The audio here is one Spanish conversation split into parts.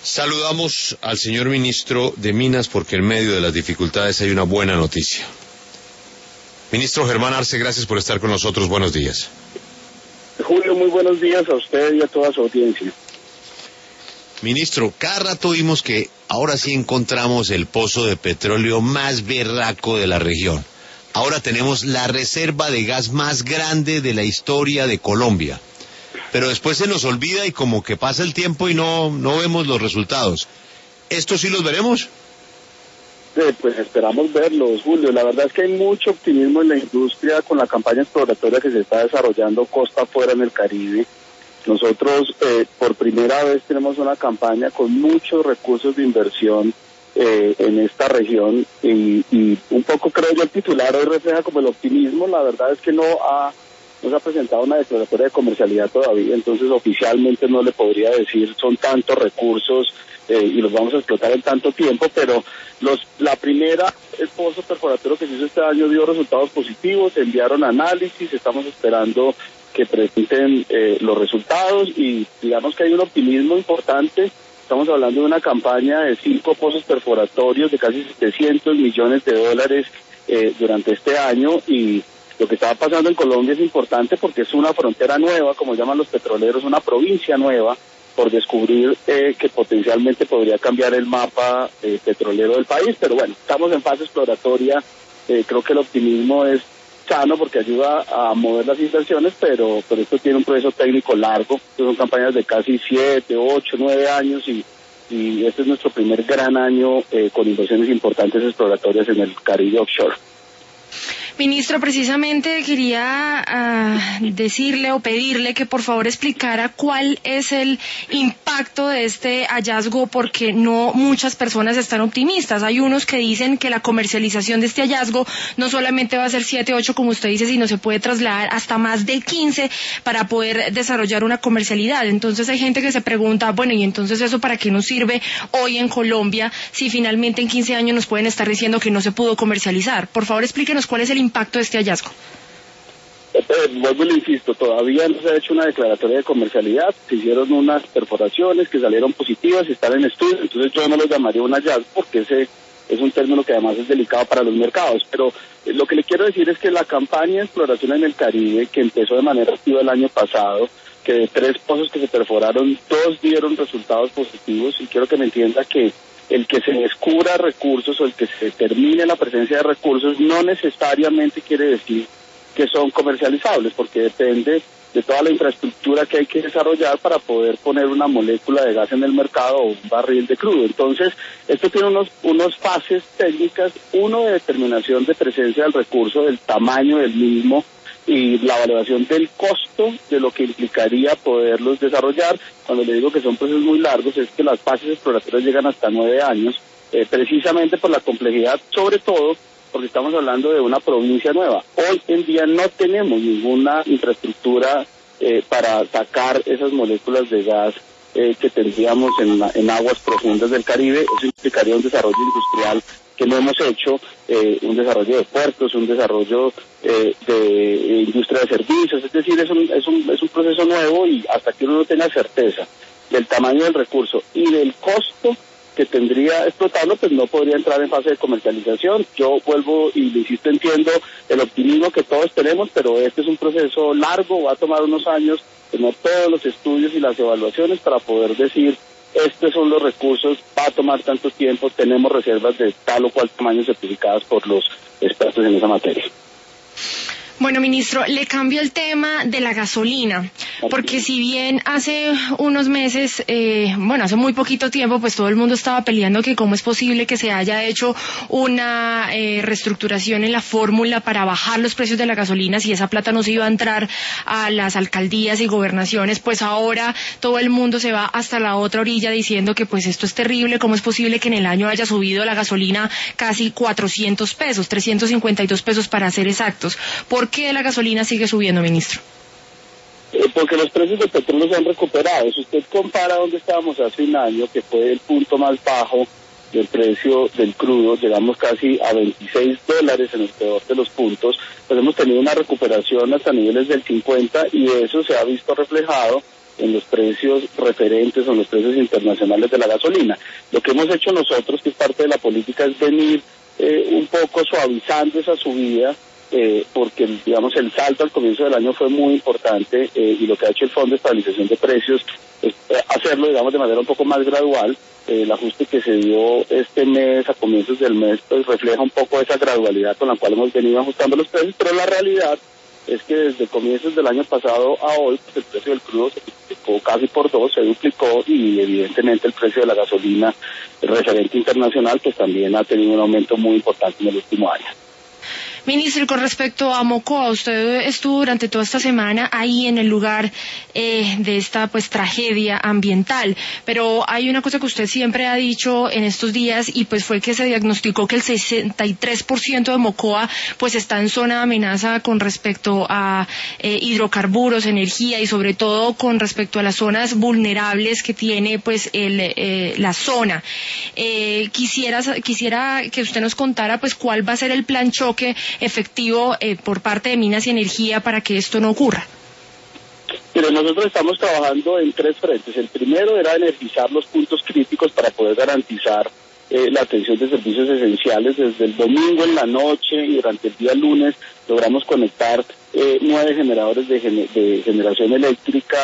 Saludamos al señor ministro de Minas porque en medio de las dificultades hay una buena noticia. Ministro Germán Arce, gracias por estar con nosotros. Buenos días. Julio, muy buenos días a usted y a toda su audiencia. Ministro, cada rato vimos que ahora sí encontramos el pozo de petróleo más berraco de la región. Ahora tenemos la reserva de gas más grande de la historia de Colombia. Pero después se nos olvida y como que pasa el tiempo y no vemos los resultados. ¿Estos sí los veremos? Pues esperamos verlos, Julio. La verdad es que hay mucho optimismo en la industria con la campaña exploratoria que se está desarrollando costa afuera en el Caribe. Nosotros por primera vez tenemos una campaña con muchos recursos de inversión en esta región y un poco creo yo el titular hoy refleja como el optimismo. La verdad es que no se ha presentado una declaratoria de comercialidad todavía, entonces oficialmente no le podría decir son tantos recursos y los vamos a explotar en tanto tiempo, pero la primera, el pozo perforatorio que se hizo este año dio resultados positivos, enviaron análisis, estamos esperando que presenten los resultados y digamos que hay un optimismo importante. Estamos hablando de una campaña de 5 pozos perforatorios de casi $700 millones durante este año y lo que está pasando en Colombia es importante porque es una frontera nueva, como llaman los petroleros, una provincia nueva por descubrir que potencialmente podría cambiar el mapa petrolero del país, pero bueno, estamos en fase exploratoria, creo que el optimismo es sano porque ayuda a mover las inversiones, pero esto tiene un proceso técnico largo, son campañas de casi 7, 8, 9 años y este es nuestro primer gran año con inversiones importantes exploratorias en el Caribe offshore. Ministro, precisamente quería decirle o pedirle que por favor explicara cuál es el impacto de este hallazgo, porque no muchas personas están optimistas. Hay unos que dicen que la comercialización de este hallazgo no solamente va a ser 7, 8 como usted dice, sino se puede trasladar hasta más de 15 para poder desarrollar una comercialidad. Entonces hay gente que se pregunta, bueno, ¿y entonces eso para qué nos sirve hoy en Colombia si finalmente en 15 años nos pueden estar diciendo que no se pudo comercializar? Por favor, explíquenos cuál es el impacto de este hallazgo. Vuelvo y le insisto, todavía no se ha hecho una declaratoria de comercialidad, se hicieron unas perforaciones que salieron positivas y están en estudio, entonces yo no lo llamaría un hallazgo porque ese es un término que además es delicado para los mercados, pero lo que le quiero decir es que la campaña de exploración en el Caribe, que empezó de manera activa el año pasado, que de 3 pozos que se perforaron, 2 dieron resultados positivos, y quiero que me entienda que el que se descubra recursos o el que se determine la presencia de recursos no necesariamente quiere decir que son comercializables, porque depende de toda la infraestructura que hay que desarrollar para poder poner una molécula de gas en el mercado o un barril de crudo. Entonces, esto tiene unos fases técnicas, uno de determinación de presencia del recurso, del tamaño del mismo, y la valoración del costo de lo que implicaría poderlos desarrollar. Cuando le digo que son procesos muy largos, es que las fases exploratorias llegan hasta 9 años, precisamente por la complejidad, sobre todo porque estamos hablando de una provincia nueva. Hoy en día no tenemos ninguna infraestructura para sacar esas moléculas de gas que tendríamos en aguas profundas del Caribe. Eso implicaría un desarrollo industrial que no hemos hecho, un desarrollo de puertos, un desarrollo de industria de servicios, es decir, es un proceso nuevo y hasta que uno no tenga certeza del tamaño del recurso y del costo que tendría explotarlo, pues no podría entrar en fase de comercialización. Yo vuelvo y le insisto, entiendo el optimismo que todos tenemos, pero este es un proceso largo, va a tomar unos años, tener todos los estudios y las evaluaciones para poder decir estos son los recursos, va a tomar tanto tiempo, tenemos reservas de tal o cual tamaño certificadas por los expertos en esa materia. Bueno, ministro, le cambio el tema de la gasolina, porque si bien hace unos meses, hace muy poquito tiempo, pues todo el mundo estaba peleando que cómo es posible que se haya hecho una reestructuración en la fórmula para bajar los precios de la gasolina, si esa plata no se iba a entrar a las alcaldías y gobernaciones, pues ahora todo el mundo se va hasta la otra orilla diciendo que pues esto es terrible, cómo es posible que en el año haya subido la gasolina casi 400 pesos, 352 pesos para ser exactos. ¿Por qué la gasolina sigue subiendo, ministro? Porque los precios del petróleo se han recuperado. Si usted compara donde estábamos hace un año, que fue el punto más bajo del precio del crudo, llegamos casi a $26 en el peor de los puntos, pues hemos tenido una recuperación hasta niveles del 50 y eso se ha visto reflejado en los precios referentes o en los precios internacionales de la gasolina. Lo que hemos hecho nosotros, que es parte de la política, es venir un poco suavizando esa subida, porque digamos el salto al comienzo del año fue muy importante, y lo que ha hecho el Fondo de Estabilización de Precios es hacerlo, digamos, de manera un poco más gradual. El ajuste que se dio este mes, a comienzos del mes, pues refleja un poco esa gradualidad con la cual hemos venido ajustando los precios, pero la realidad es que desde comienzos del año pasado a hoy, pues el precio del crudo se multiplicó casi por 2, se duplicó, y evidentemente el precio de la gasolina, el referente internacional, pues también ha tenido un aumento muy importante en el último año. Ministro, y con respecto a Mocoa, usted estuvo durante toda esta semana ahí en el lugar de esta pues tragedia ambiental, pero hay una cosa que usted siempre ha dicho en estos días, y pues fue que se diagnosticó que el 63% de Mocoa pues está en zona de amenaza con respecto a hidrocarburos, energía, y sobre todo con respecto a las zonas vulnerables que tiene pues la zona. Quisiera que usted nos contara pues cuál va a ser el plan choque efectivo por parte de Minas y Energía para que esto no ocurra. Pero nosotros estamos trabajando en 3 frentes. El primero era energizar los puntos críticos para poder garantizar la atención de servicios esenciales. Desde el domingo en la noche y durante el día lunes logramos conectar 9 generadores de generación eléctrica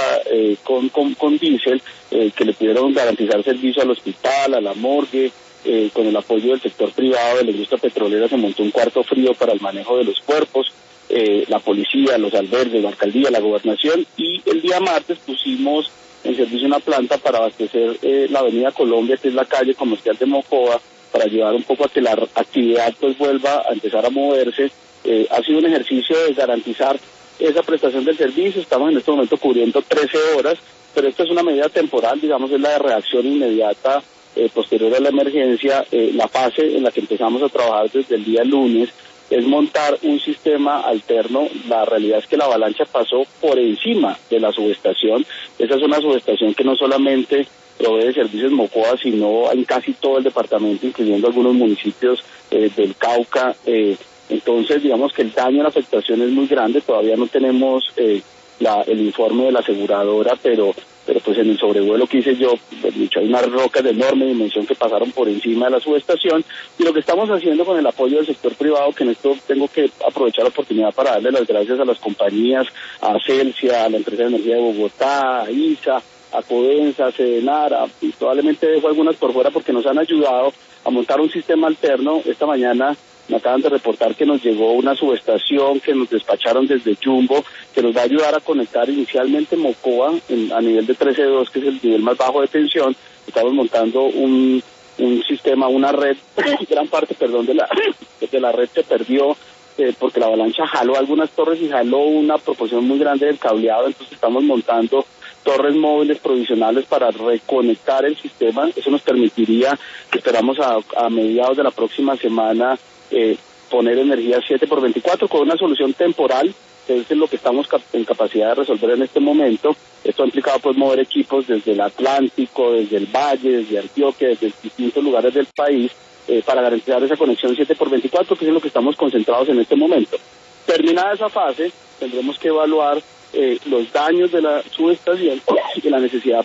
con diésel, que le pudieron garantizar servicio al hospital, a la morgue. Con el apoyo del sector privado de la industria petrolera se montó un cuarto frío para el manejo de los cuerpos, la policía, los albergues, la alcaldía, la gobernación, y el día martes pusimos en servicio una planta para abastecer la avenida Colombia, que es la calle comercial de Mocoa, para ayudar un poco a que la actividad pues vuelva a empezar a moverse. Ha sido un ejercicio de garantizar esa prestación del servicio. Estamos en este momento cubriendo 13 horas, pero esto es una medida temporal, digamos, es la de reacción inmediata posterior a la emergencia. La fase en la que empezamos a trabajar desde el día lunes es montar un sistema alterno. La realidad es que la avalancha pasó por encima de la subestación. Esa es una subestación que no solamente provee servicios en Mocoa, sino en casi todo el departamento, incluyendo algunos municipios del Cauca. Entonces, digamos que el daño, la afectación es muy grande. Todavía no tenemos el informe de la aseguradora, pero pues en el sobrevuelo que hice yo, hay unas rocas de enorme dimensión que pasaron por encima de la subestación, y lo que estamos haciendo con el apoyo del sector privado, que en esto tengo que aprovechar la oportunidad para darle las gracias a las compañías, a Celsia, a la empresa de energía de Bogotá, a ISA, a Codensa, a Sedenara, y probablemente dejo algunas por fuera porque nos han ayudado a montar un sistema alterno. Esta mañana me acaban de reportar que nos llegó una subestación que nos despacharon desde Jumbo, que nos va a ayudar a conectar inicialmente Mocoa a nivel de 13.2, que es el nivel más bajo de tensión. Estamos montando un sistema, una red, gran parte, de la red se perdió porque la avalancha jaló algunas torres y jaló una proporción muy grande del cableado. Entonces estamos montando torres móviles provisionales para reconectar el sistema. Eso nos permitiría, que esperamos a mediados de la próxima semana, poner energía 7x24 con una solución temporal, que es lo que estamos en capacidad de resolver en este momento. Esto ha implicado pues mover equipos desde el Atlántico, desde el Valle, desde Antioquia, desde distintos lugares del país, para garantizar esa conexión 7x24, que es en lo que estamos concentrados en este momento. Terminada esa fase, tendremos que evaluar los daños de la subestación y la necesidad,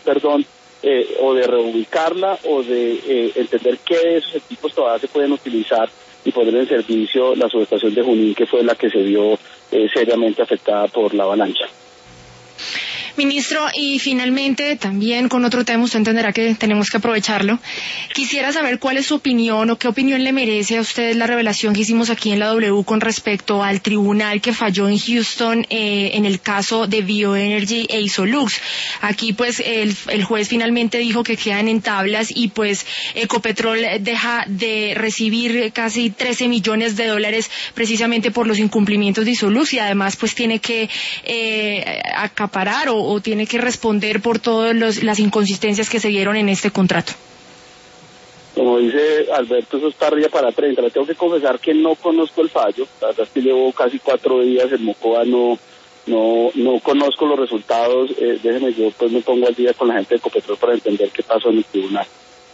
o de reubicarla, o de entender qué de esos equipos todavía se pueden utilizar y poner en servicio la subestación de Junín, que fue la que se vio seriamente afectada por la avalancha. Ministro, y finalmente, también con otro tema, usted entenderá que tenemos que aprovecharlo. Quisiera saber cuál es su opinión, o qué opinión le merece a usted la revelación que hicimos aquí en la W con respecto al tribunal que falló en Houston en el caso de Bioenergy e Isolux. Aquí pues el juez finalmente dijo que quedan en tablas, y pues Ecopetrol deja de recibir casi $13 millones precisamente por los incumplimientos de Isolux, y además pues tiene que acaparar o tiene que responder por todas las inconsistencias que se dieron en este contrato. Como dice Alberto, eso está arriba para 30. Le tengo que confesar que no conozco el fallo. La verdad es que llevo casi 4 días en Mocoa, no conozco los resultados. Déjeme, yo pues me pongo al día con la gente de Ecopetrol para entender qué pasó en el tribunal.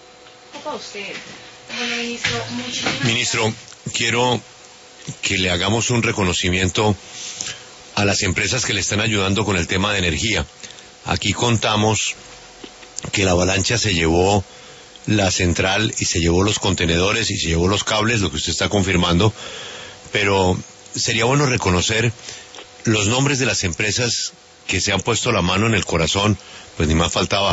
Ministro, quiero que le hagamos un reconocimiento a las empresas que le están ayudando con el tema de energía. Aquí contamos que la avalancha se llevó la central y se llevó los contenedores y se llevó los cables, lo que usted está confirmando, pero sería bueno reconocer los nombres de las empresas que se han puesto la mano en el corazón, pues ni más faltaba.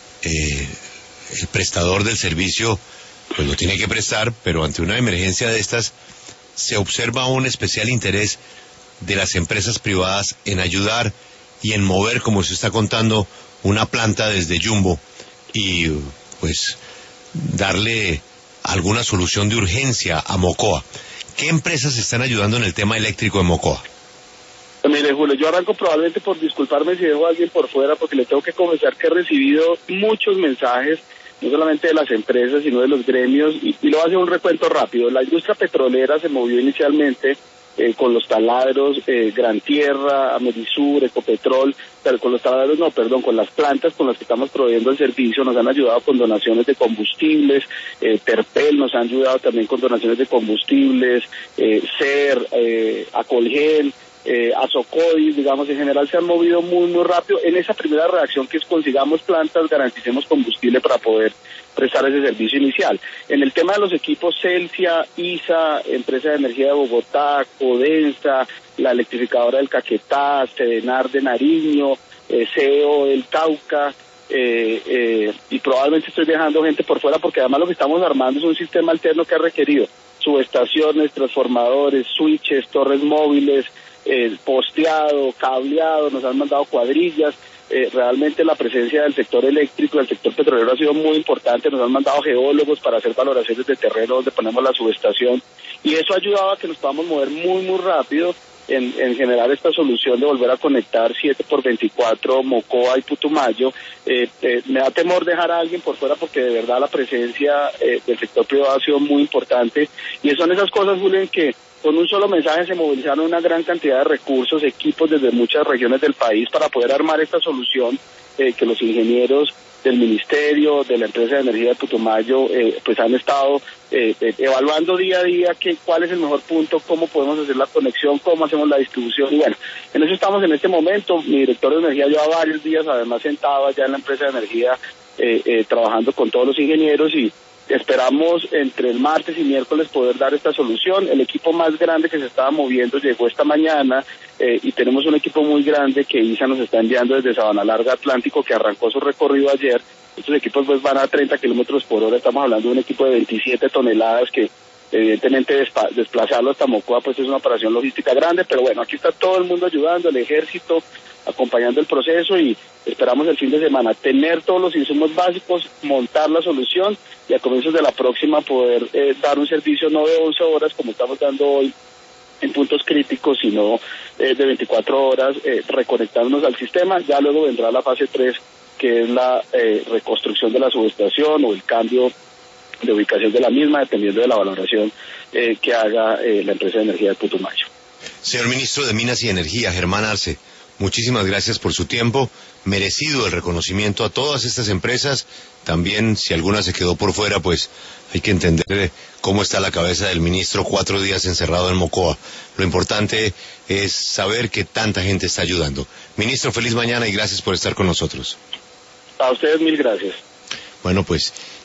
El prestador del servicio pues lo tiene que prestar, pero ante una emergencia de estas se observa un especial interés de las empresas privadas en ayudar y en mover, como se está contando, una planta desde Jumbo y pues darle alguna solución de urgencia a Mocoa. ¿Qué empresas están ayudando en el tema eléctrico de Mocoa? Mire, Julio, yo arranco probablemente por disculparme si dejo a alguien por fuera, porque le tengo que confesar que he recibido muchos mensajes, no solamente de las empresas, sino de los gremios, y lo voy a hacer un recuento rápido. La industria petrolera se movió inicialmente con los taladros, Gran Tierra, Amerisur, Ecopetrol, pero con los taladros con las plantas con las que estamos proveyendo el servicio, nos han ayudado con donaciones de combustibles, Terpel nos han ayudado también con donaciones de combustibles, SER, Acolgen, Azocodis, digamos, en general se han movido muy rápido en esa primera reacción, que es consigamos plantas, garanticemos combustible para poder prestar ese servicio inicial. En el tema de los equipos, Celsia, ISA, Empresa de Energía de Bogotá, Codensa, la electrificadora del Caquetá, Sedenar de Nariño, CEO del Cauca, y probablemente estoy dejando gente por fuera, porque además lo que estamos armando es un sistema alterno que ha requerido subestaciones, transformadores, switches, torres móviles, posteado, cableado, nos han mandado cuadrillas. Realmente la presencia del sector eléctrico, del sector petrolero ha sido muy importante, nos han mandado geólogos para hacer valoraciones de terreno donde ponemos la subestación, y eso ha ayudado a que nos podamos mover muy rápido en generar esta solución de volver a conectar 7x24 Mocoa y Putumayo. Me da temor dejar a alguien por fuera, porque de verdad la presencia del sector privado ha sido muy importante, y son esas cosas, Julio, en que con un solo mensaje se movilizaron una gran cantidad de recursos, equipos desde muchas regiones del país para poder armar esta solución, que los ingenieros del Ministerio, de la Empresa de Energía de Putumayo, pues han estado evaluando día a día cuál es el mejor punto, cómo podemos hacer la conexión, cómo hacemos la distribución, y bueno, en eso estamos en este momento. Mi director de energía lleva varios días además sentado allá en la Empresa de Energía, trabajando con todos los ingenieros, y esperamos entre el martes y miércoles poder dar esta solución. El equipo más grande que se estaba moviendo llegó esta mañana, y tenemos un equipo muy grande que ISA nos está enviando desde Sabana Larga Atlántico, que arrancó su recorrido ayer. Estos equipos pues van a 30 kilómetros por hora, estamos hablando de un equipo de 27 toneladas que evidentemente desplazarlo hasta Mocoa pues es una operación logística grande, pero bueno, aquí está todo el mundo ayudando, el ejército acompañando el proceso, y esperamos el fin de semana tener todos los insumos básicos, montar la solución, y a comienzos de la próxima poder dar un servicio no de 11 horas como estamos dando hoy en puntos críticos, sino de 24 horas, reconectarnos al sistema. Ya luego vendrá la fase 3, que es la reconstrucción de la subestación o el cambio de ubicación de la misma, dependiendo de la valoración que haga la Empresa de Energía de Putumayo. Señor Ministro de Minas y Energía, Germán Arce, muchísimas gracias por su tiempo, merecido el reconocimiento a todas estas empresas. También, si alguna se quedó por fuera, pues hay que entender cómo está la cabeza del ministro 4 días encerrado en Mocoa. Lo importante es saber que tanta gente está ayudando. Ministro, feliz mañana y gracias por estar con nosotros. A ustedes 1000 gracias. Bueno, pues